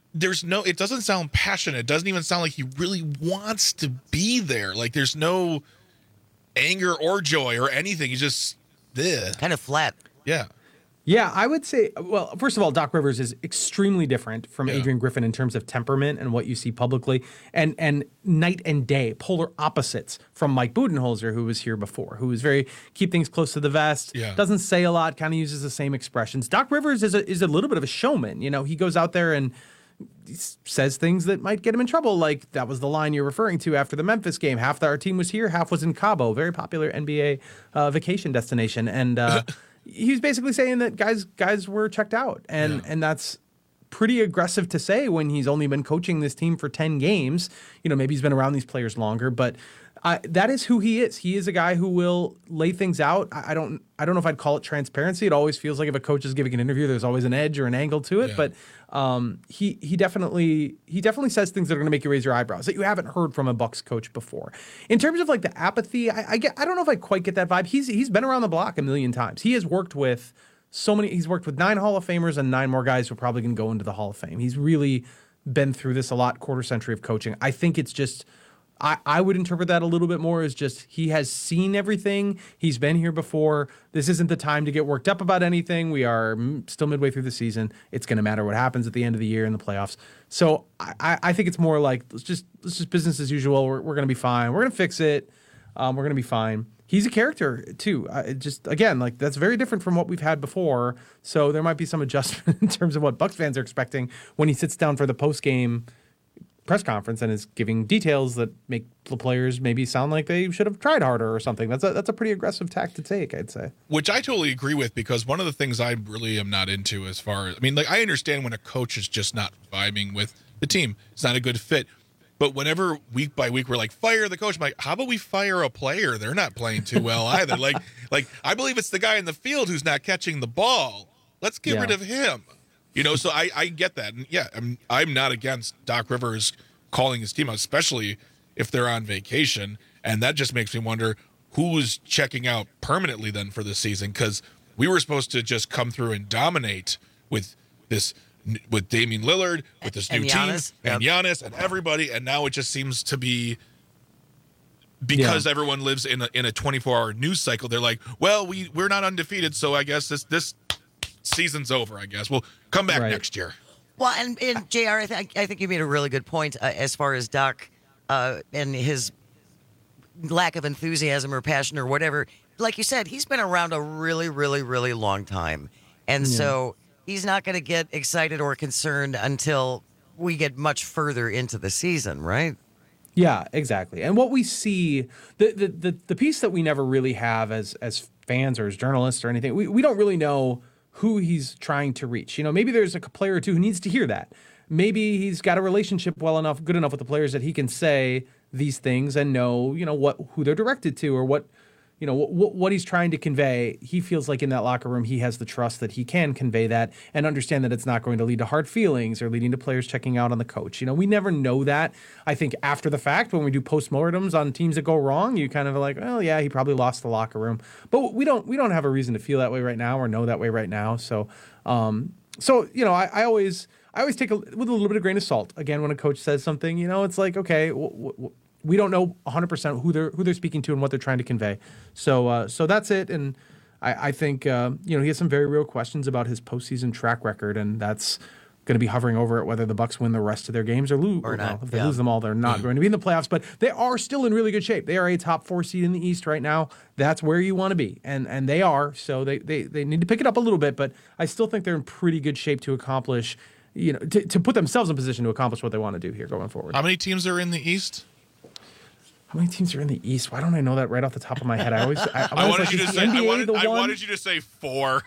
it doesn't sound passionate. It doesn't even sound like he really wants to be there. Like there's no anger or joy or anything. He's just kind of flat. Yeah. Yeah, I would say, well, first of all, Doc Rivers is extremely different from Adrian Griffin in terms of temperament and what you see publicly, and night and day, polar opposites from Mike Budenholzer, who was here before, who was very keep things close to the vest, doesn't say a lot, kind of uses the same expressions. Doc Rivers is a little bit of a showman. He goes out there and says things that might get him in trouble, like that was the line you're referring to after the Memphis game. Half our team was here, half was in Cabo, very popular NBA vacation destination, and he's basically saying that guys were checked out, and that's pretty aggressive to say when he's only been coaching this team for 10 games. Maybe he's been around these players longer, but that is who he is. He is a guy who will lay things out. I don't know if I'd call it transparency. It always feels like if a coach is giving an interview, there's always an edge or an angle to it. But he definitely says things that are going to make you raise your eyebrows that you haven't heard from a Bucks coach before. In terms of like the apathy, I don't know if I quite get that vibe. He's been around the block a million times. He has worked with he's worked with 9 Hall of Famers and 9 more guys who are probably going to go into the Hall of Fame. He's really been through this a lot, quarter century of coaching. I think it's just I would interpret that a little bit more as just he has seen everything. He's been here before. This isn't the time to get worked up about anything. We are still midway through the season. It's going to matter what happens at the end of the year in the playoffs. So I think it's more like let's just business as usual. We're going to be fine. We're going to fix it. We're going to be fine. He's a character too. Just again, like that's very different from what we've had before. So there might be some adjustment in terms of what Bucs fans are expecting when he sits down for the post game press conference and is giving details that make the players maybe sound like they should have tried harder or something. That's a pretty aggressive tack to take, I'd say. Which I totally agree with, because one of the things I really am not into as far as, I mean, like I understand when a coach is just not vibing with the team. It's not a good fit. But whenever week by week we're like, fire the coach, I'm like, how about we fire a player? They're not playing too well either. Like I believe it's the guy in the field who's not catching the ball. Let's get rid of him. You know, so I get that. And yeah, I'm not against Doc Rivers calling his team out, especially if they're on vacation. And that just makes me wonder who's checking out permanently then for the season, because we were supposed to just come through and dominate with Damian Lillard, with this new team, and Giannis, and everybody. And now it just seems to be, because everyone lives in a 24-hour news cycle, they're like, well, we're not undefeated, so I guess this season's over, I guess. We'll come back next year. Well, and JR, I think you made a really good point as far as Doc and his lack of enthusiasm or passion or whatever. Like you said, he's been around a really, really, really long time. And so he's not going to get excited or concerned until we get much further into the season, right? Yeah, exactly. And what we see, the piece that we never really have as fans or as journalists or anything, we don't really know who he's trying to reach. You know, maybe there's a player or two who needs to hear that. Maybe he's got a relationship good enough with the players that he can say these things and know, you know, who they're directed to or what he's trying to convey. He feels like in that locker room, he has the trust that he can convey that and understand that it's not going to lead to hard feelings or leading to players checking out on the coach. You know, we never know that. I think after the fact, when we do postmortems on teams that go wrong, you kind of are like, well, yeah, he probably lost the locker room, but we don't have a reason to feel that way right now or know that way right now. So, you know, I always take with a little bit of grain of salt. Again, when a coach says something, you know, it's like, okay, we don't know 100% who they're speaking to and what they're trying to convey. So that's it. And I think, you know, he has some very real questions about his postseason track record, and that's going to be hovering over it whether the Bucs win the rest of their games or lose. Or not. If they lose them all, they're not going to be in the playoffs. But they are still in really good shape. They are a top 4 seed in the East right now. That's where you want to be, and they are. So they need to pick it up a little bit, but I still think they're in pretty good shape to accomplish, you know, to put themselves in position to accomplish what they want to do here going forward. How many teams are in the East? How many teams are in the East? Why don't I know that right off the top of my head? I wanted you to say 4.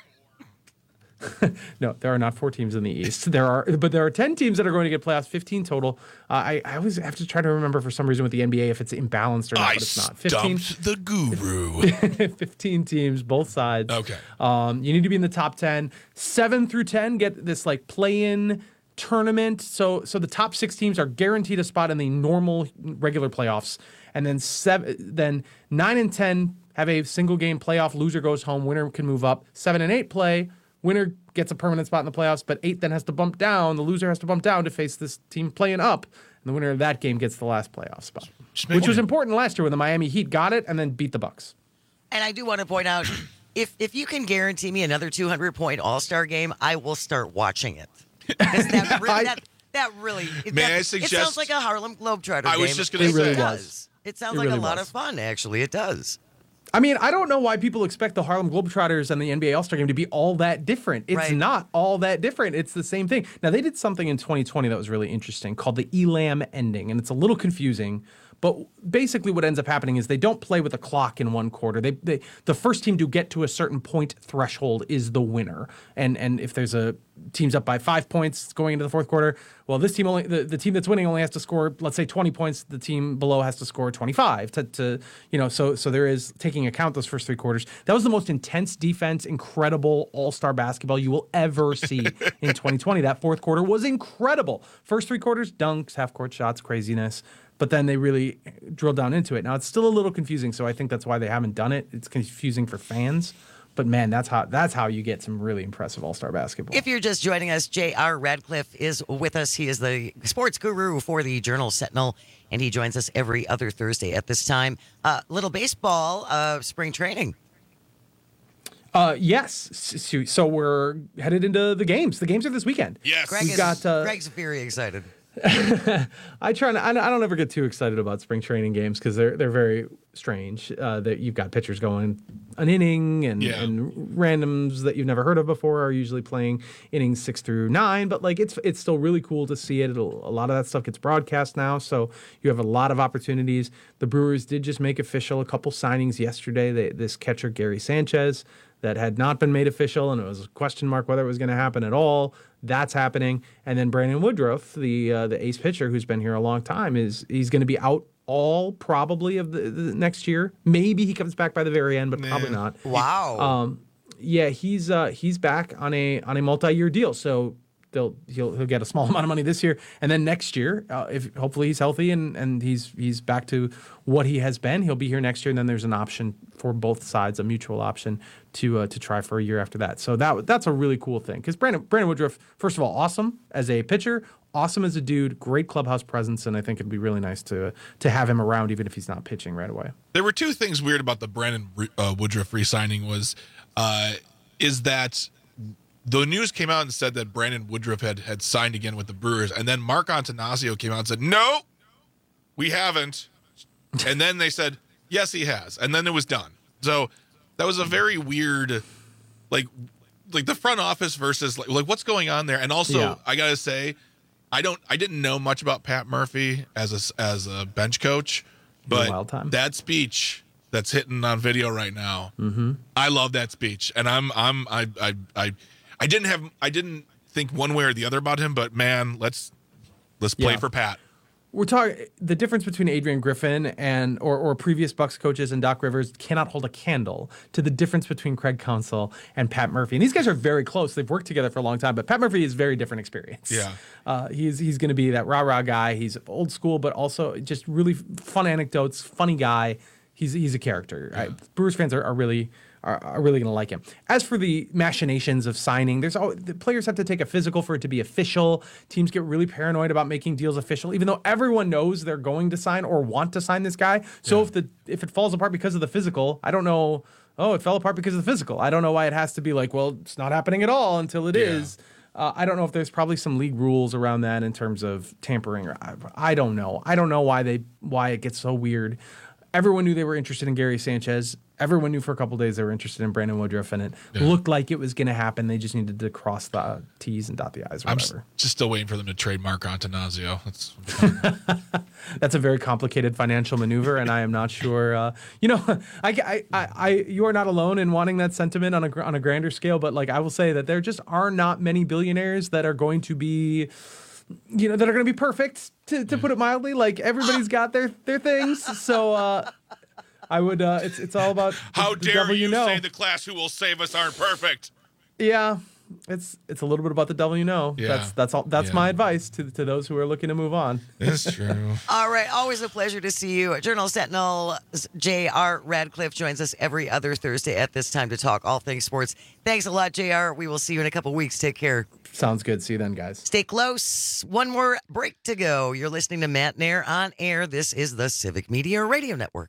No, there are not 4 teams in the East. There are 10 teams that are going to get playoffs, 15 total. I always have to try to remember for some reason with the NBA if it's imbalanced or not, but it's not. 15, the guru. 15 teams, both sides. Okay. You need to be in the top 10. 7 through 10 get this like play-in tournament. So the top 6 teams are guaranteed a spot in the normal regular playoffs. And then 9 and 10 have a single game playoff. Loser goes home. Winner can move up. 7 and 8 play. Winner gets a permanent spot in the playoffs, but 8 then has to bump down. The loser has to bump down to face this team playing up. And the winner of that game gets the last playoff spot, which was important last year when the Miami Heat got it and then beat the Bucks. And I do want to point out, if you can guarantee me another 200-point All-Star game, I will start watching it. Because that really it sounds like a Harlem Globetrotter game. I was just going to say. It really was. It sounds like a lot of fun, actually. It does. I mean, I don't know why people expect the Harlem Globetrotters and the NBA All-Star Game to be all that different. It's not all that different. It's the same thing. Now, they did something in 2020 that was really interesting called the Elam ending, and it's a little confusing. But basically what ends up happening is they don't play with a clock in one quarter. The first team to get to a certain point threshold is the winner. And if there's a team's up by 5 points going into the fourth quarter, well, this team the team that's winning only has to score, let's say 20 points. The team below has to score 25 to you know, so there is taking account those first 3 quarters. That was the most intense defense, incredible all-star basketball you will ever see in 2020. That fourth quarter was incredible. First 3 quarters, dunks, half-court shots, craziness. But then they really drilled down into it. Now, it's still a little confusing, so I think that's why they haven't done it. It's confusing for fans. But man, that's how you get some really impressive all-star basketball. If you're just joining us, J.R. Radcliffe is with us. He is the sports guru for the Journal-Sentinel, and he joins us every other Thursday at this time. Little baseball, spring training. Yes. So we're headed into the games. The games are this weekend. Yes. Greg's very excited. I don't ever get too excited about spring training games because they're very strange. That you've got pitchers going an inning and randoms that you've never heard of before are usually playing innings 6 through 9. But like it's still really cool to see it. A lot of that stuff gets broadcast now, so you have a lot of opportunities. The Brewers did just make official a couple signings yesterday. This catcher Gary Sanchez that had not been made official, and it was a question mark whether it was going to happen at all. That's happening. And then Brandon Woodruff, the ace pitcher who's been here a long time, he's going to be out all probably of the next year. Maybe he comes back by the very end, but probably not. Wow. He's back on a multi-year deal. So he'll get a small amount of money this year, and then next year, if hopefully he's healthy and he's back to what he has been, he'll be here next year. And then there's an option for both sides, a mutual option to try for a year after that. So that's a really cool thing because Brandon Woodruff, first of all, awesome as a pitcher, awesome as a dude, great clubhouse presence, and I think it'd be really nice to have him around even if he's not pitching right away. There were two things weird about the Brandon Woodruff re-signing is that the news came out and said that Brandon Woodruff had signed again with the Brewers, and then Mark Antanasio came out and said, no, we haven't. And then they said, yes, he has. And then it was done. So that was a very weird, like the front office versus like what's going on there. And also, I got to say, I didn't know much about Pat Murphy as a bench coach, but that speech that's hitting on video right now, I love that speech. And I didn't think one way or the other about him, but man, let's play for Pat. We're talking the difference between Adrian Griffin and or previous Bucks coaches and Doc Rivers cannot hold a candle to the difference between Craig Counsell and Pat Murphy. And these guys are very close. They've worked together for a long time, but Pat Murphy is very different experience. Yeah. He's going to be that rah-rah guy. He's old school, but also just really fun anecdotes, funny guy. He's a character. Yeah. Brewers fans are really going to like him. As for the machinations of signing, the players have to take a physical for it to be official. Teams get really paranoid about making deals official, even though everyone knows they're going to sign or want to sign this guy. So if it falls apart because of the physical, I don't know. Oh, it fell apart because of the physical. I don't know why it has to be like, well, it's not happening at all until it is. I don't know if there's probably some league rules around that in terms of tampering. I don't know. I don't know why it gets so weird. Everyone knew they were interested in Gary Sanchez. Everyone knew for a couple of days they were interested in Brandon Woodruff, and it looked like it was going to happen. They just needed to cross the T's and dot the I's or whatever. I'm just still waiting for them to trade Mark Antanasio. That's a very complicated financial maneuver, and I am not sure. You are not alone in wanting that sentiment on a grander scale, but like I will say that there just are not many billionaires that are going to be that are going to be perfect, to put it mildly. Like everybody's got their things. So I would. It's all about how the dare devil you know. say the class who will save us aren't perfect. Yeah, it's a little bit about the devil you know. Yeah. That's all. That's my advice to those who are looking to move on. That's true. All right, always a pleasure to see you. Journal Sentinel J.R. Radcliffe joins us every other Thursday at this time to talk all things sports. Thanks a lot, J.R. We will see you in a couple weeks. Take care. Sounds good. See you then, guys. Stay close. One more break to go. You're listening to Matt Nair on air. This is the Civic Media Radio Network.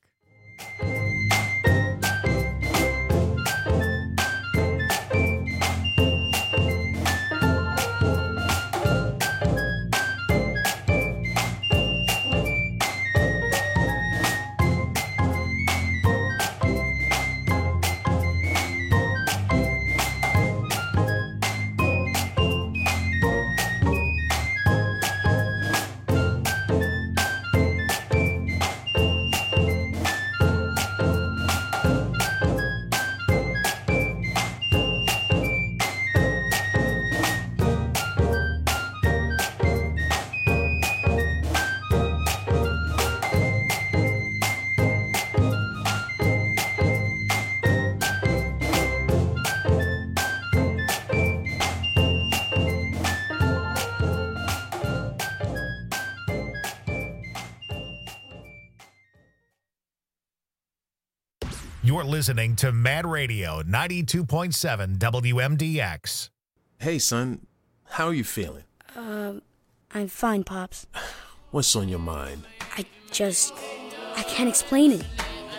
You're listening to Mad Radio 92.7 WMDX. Hey, son. How are you feeling? I'm fine, Pops. What's on your mind? I can't explain it.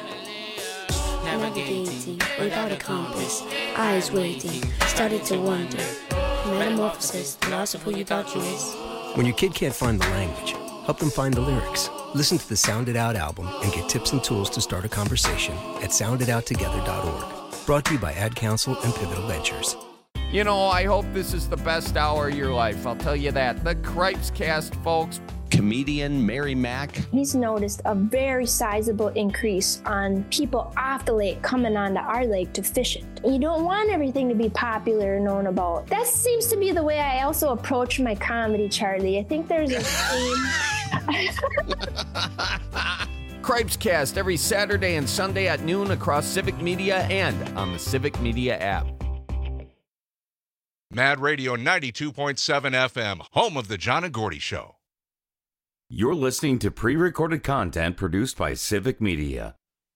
Navigating without a compass, eyes waiting, started to wonder. Metamorphosis, loss of who you thought you was. When your kid can't find the language, help them find the lyrics. Listen to the Sound It Out album and get tips and tools to start a conversation at sounditouttogether.org. Brought to you by Ad Council and Pivotal Ventures. You know, I hope this is the best hour of your life. I'll tell you that. The Cripes Cast, folks. Comedian Mary Mack. He's noticed a very sizable increase on people off the lake coming onto our lake to fish it. You don't want everything to be popular and known about. That seems to be the way I also approach my comedy, Charlie. I think there's a theme. Cripes Cast every Saturday and Sunday at noon across Civic Media and on the Civic Media app. Mad Radio 92.7 FM, home of the John and Gordy Show. You're listening to pre-recorded content produced by Civic Media.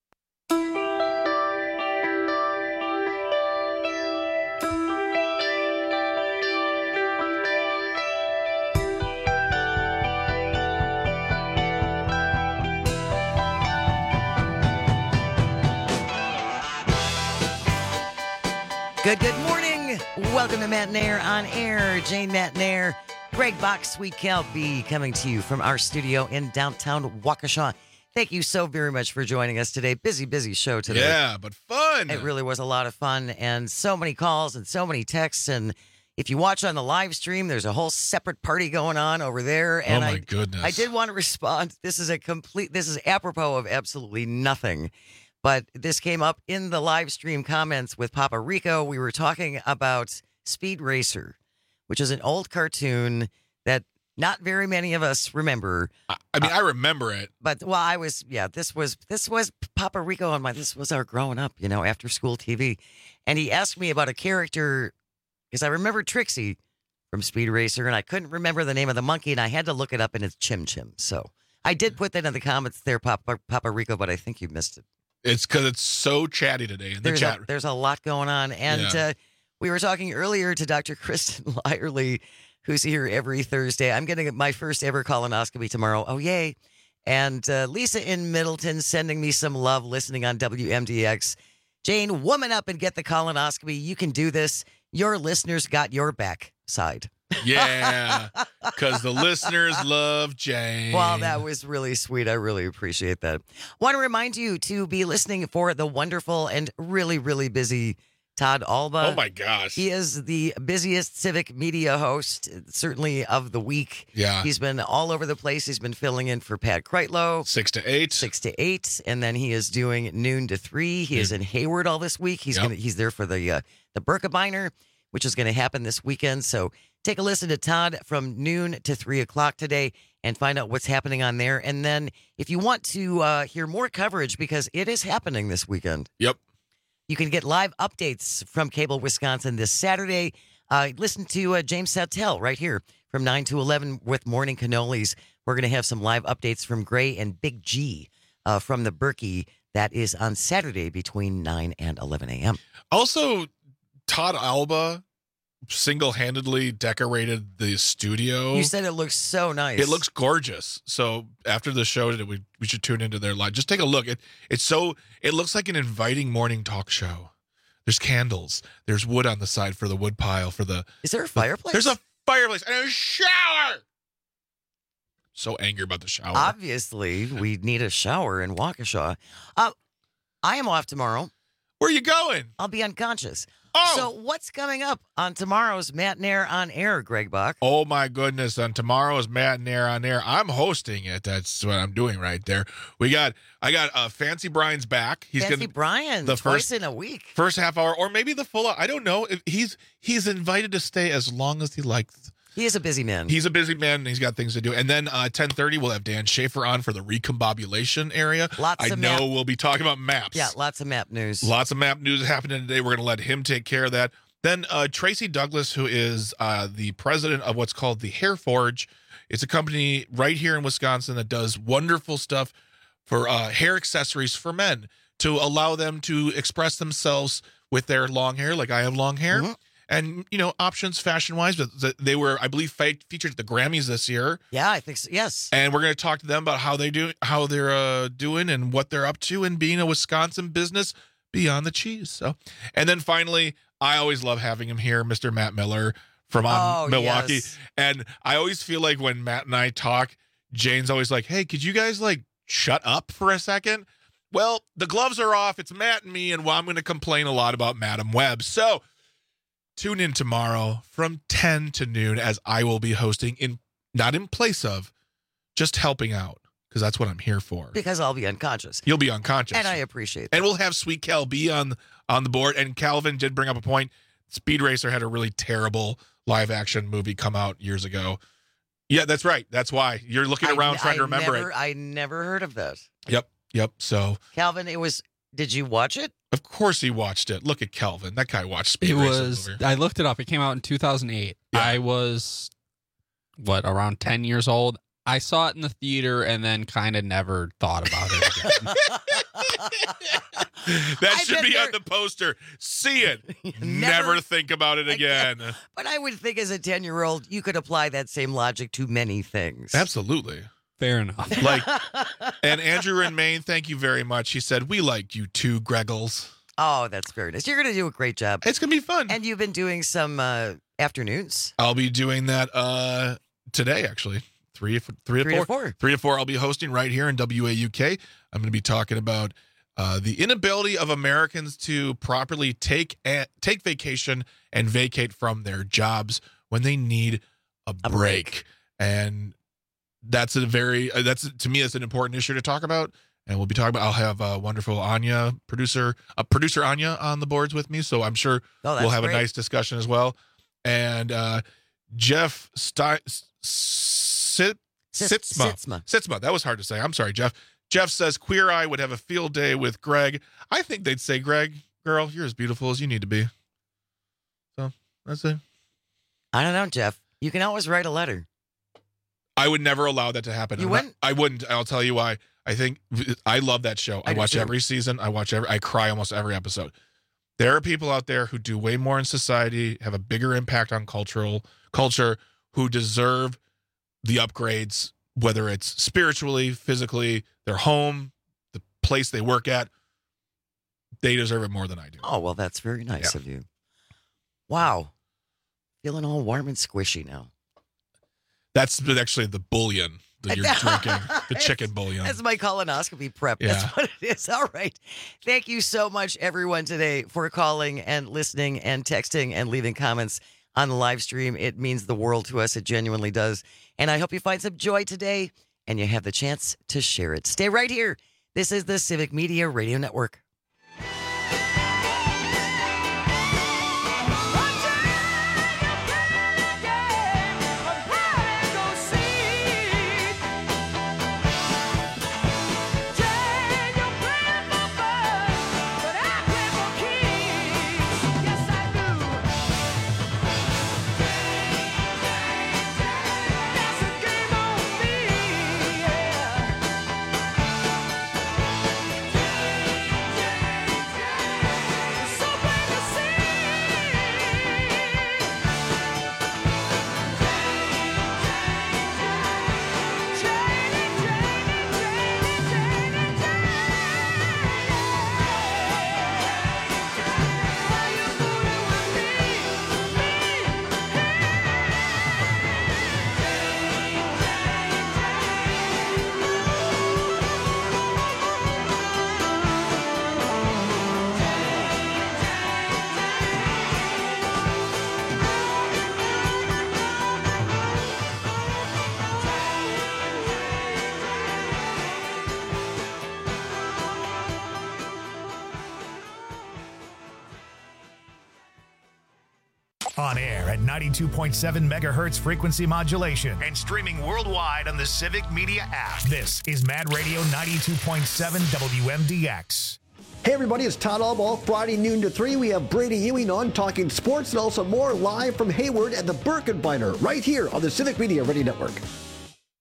Good morning. Welcome to Matt Nair on Air. Jane Matt Nair, Greg Bach, Sweet Kelby, coming to you from our studio in downtown Waukesha. Thank you so very much for joining us today. Busy show today. Yeah, but fun. It really was a lot of fun and so many calls and so many texts. And if you watch on the live stream, there's a whole separate party going on over there. And oh my goodness. I did want to respond. This is apropos of absolutely nothing. But this came up in the live stream comments with Papa Rico. We were talking about Speed Racer, which is an old cartoon that not very many of us remember. I mean, I remember it. But, this was Papa Rico and this was our growing up, after school TV. And he asked me about a character, because I remember Trixie from Speed Racer, and I couldn't remember the name of the monkey, and I had to look it up, and it's Chim Chim. So I did put that in the comments there, Papa Rico, but I think you missed it. It's because it's so chatty today in the chat. There's a lot going on. And we were talking earlier to Dr. Kristen Lyerly, who's here every Thursday. I'm getting my first ever colonoscopy tomorrow. Oh, yay. And Lisa in Middleton sending me some love listening on WMDX. Jane, woman up and get the colonoscopy. You can do this. Your listeners got your back side. Yeah, because the listeners love Jane. Well, that was really sweet. I really appreciate that. Want to remind you to be listening for the wonderful and really, really busy Todd Alba. Oh, my gosh. He is the busiest civic media host, certainly of the week. Yeah. He's been all over the place. He's been filling in for Pat Kreitlow. 6 to 8. 6 to 8. And then he is doing noon to 3. He is in Hayward all this week. He's there for the Birkebeiner, which is going to happen this weekend. So take a listen to Todd from noon to 3 o'clock today and find out what's happening on there. And then if you want to hear more coverage, because it is happening this weekend. Yep. You can get live updates from Cable Wisconsin this Saturday. Listen to James Sattel right here from 9 to 11 with Morning Cannolis. We're going to have some live updates from Gray and Big G from the Berkey. That is on Saturday between 9 and 11 a.m. Also, Todd Alba single-handedly decorated the studio. You said it looks so nice. It looks gorgeous. So after the show, we should tune into their live. Just take a look. It looks like an inviting morning talk show. There's candles. There's wood on the side for the wood pile. Is there a fireplace? There's a fireplace and a shower. So angry about the shower. Obviously, we need a shower in Waukesha. I am off tomorrow. Where are you going? I'll be unconscious. Oh. So what's coming up on tomorrow's Matt Nair on Air, Greg Bach? Oh, my goodness. On tomorrow's Matt Nair on Air, I'm hosting it. That's what I'm doing right there. I got Fancy Brian's back. Fancy Brian, twice in a week. First half hour, or maybe the full hour. I don't know. He's invited to stay as long as he likes. He is a busy man. He's a busy man, and he's got things to do. And then 10:30, we'll have Dan Schaefer on for the recombobulation area. We'll be talking about maps. Yeah, lots of map news. Lots of map news happening today. We're going to let him take care of that. Then Tracy Douglas, who is the president of what's called the Hair Forge. It's a company right here in Wisconsin that does wonderful stuff for hair accessories for men to allow them to express themselves with their long hair, like I have long hair. Mm-hmm. And, options fashion-wise, but they were, I believe, featured at the Grammys this year. Yeah, I think so. Yes. And we're going to talk to them about how they're doing and what they're up to and being a Wisconsin business beyond the cheese. So, and then finally, I always love having him here, Mr. Matt Miller from Milwaukee. Yes. And I always feel like when Matt and I talk, Jane's always like, hey, could you guys shut up for a second? Well, the gloves are off. It's Matt and me, and I'm going to complain a lot about Madam Web. So tune in tomorrow from 10 to noon as I will be hosting not in place of, just helping out, because that's what I'm here for. Because I'll be unconscious. You'll be unconscious. And I appreciate that. And we'll have Sweet Cal B on the board. And Calvin did bring up a point. Speed Racer had a really terrible live-action movie come out years ago. Yeah, that's right. That's why. You're looking around trying to remember it. I never heard of that. Yep. So, Calvin, did you watch it? Of course he watched it. Look at Calvin. That guy watched Speed Racer. I looked it up. It came out in 2008. Yeah. I was, around 10 years old. I saw it in the theater and then kind of never thought about it again. That should be on the poster. See it. Never think about it again. But I would think as a 10-year-old, you could apply that same logic to many things. Absolutely. Fair enough. And Andrew in Maine, thank you very much. He said, we like you too, Greggles. Oh, that's very nice. You're going to do a great job. It's going to be fun. And you've been doing some afternoons. I'll be doing that today, actually. 3 to 4. 3 to 4 I'll be hosting right here in WAUK. I'm going to be talking about the inability of Americans to properly take vacation and vacate from their jobs when they need a break. And that's to me, that's an important issue to talk about. And we'll be talking about, I'll have wonderful Anya, producer Anya on the boards with me. So I'm sure we'll have a nice discussion as well. And Jeff Sitzma. That was hard to say. I'm sorry, Jeff. Jeff says Queer Eye would have a field day with Greg. I think they'd say, Greg, girl, you're as beautiful as you need to be. So that's it. I don't know, Jeff. You can always write a letter. I would never allow that to happen. You wouldn't? I wouldn't. I'll tell you why. I love that show. I watch every season. I cry almost every episode. There are people out there who do way more in society, have a bigger impact on culture, who deserve the upgrades, whether it's spiritually, physically, their home, the place they work at. They deserve it more than I do. Oh, well, that's very nice of you. Wow. Feeling all warm and squishy now. That's actually the bouillon that you're drinking, the chicken bouillon. That's my colonoscopy prep. Yeah. That's what it is. All right. Thank you so much, everyone, today for calling and listening and texting and leaving comments on the live stream. It means the world to us. It genuinely does. And I hope you find some joy today and you have the chance to share it. Stay right here. This is the Civic Media Radio Network. On air at 92.7 megahertz frequency modulation and streaming worldwide on the Civic Media app. This is Mad Radio 92.7 WMDX. Hey everybody, it's Todd Albaugh. Friday noon to 3, we have Brady Ewing on talking sports and also more live from Hayward at the Birkenbeiner right here on the Civic Media Radio Network.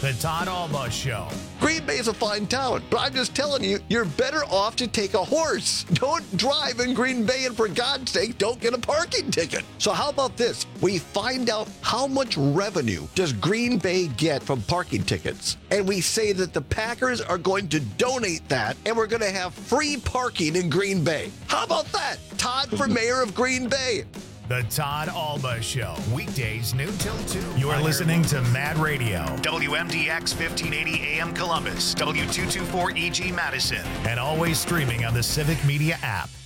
The Todd Alba Show. Green Bay is a fine town, but I'm just telling you, you're better off to take a horse. Don't drive in Green Bay, and for God's sake, don't get a parking ticket. So how about this? We find out how much revenue does Green Bay get from parking tickets, and we say that the Packers are going to donate that, and we're going to have free parking in Green Bay. How about that? Todd for mayor of Green Bay. The Todd Alba Show. Weekdays noon till 2. You're listening to Mad Radio. WMDX 1580 AM Columbus. W224 EG Madison. And always streaming on the Civic Media app.